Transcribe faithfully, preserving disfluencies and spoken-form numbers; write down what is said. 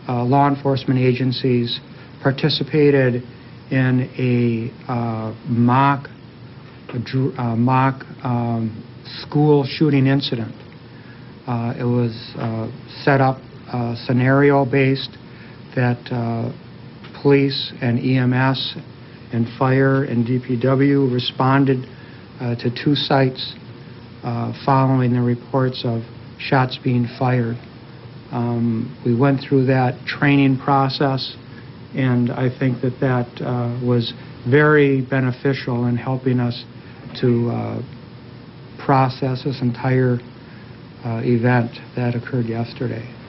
uh, law enforcement agencies participated in a uh, mock, a dr uh, mock um, school shooting incident. Uh, it was uh, set up uh, scenario-based that uh, police and E M S and fire and D P W responded uh, to two sites uh, following the reports of shots being fired. Um, we went through that training process, and I think that that uh, was very beneficial in helping us to uh, process this entire uh, event that occurred yesterday.